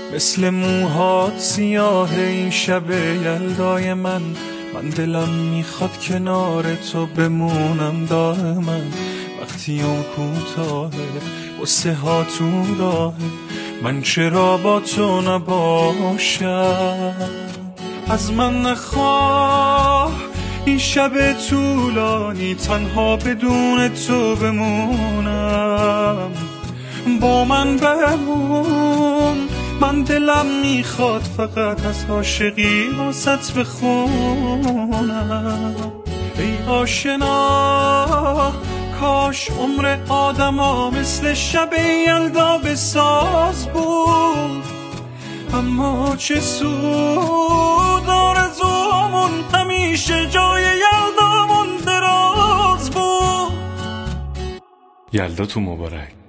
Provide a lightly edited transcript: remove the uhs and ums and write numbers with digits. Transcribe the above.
مثل موهات سیاه این شب یلدای من دلم میخواد کنار تو بمونم دائما. وقتی اون کوتاهه قصه ها تو راهه، من چرا با تو نباشم؟ از من نخواه این شب طولانی تنها بدون تو بمونم. با من بمون، من دلم میخواد فقط از عاشقی واسط بخونم. ای آشنا کاش عمر آدما مثل شب یلدا بساز بود، اما چه سود آرزومون همیشه جای یلدامون دراز بود. یلدا تو مبارک.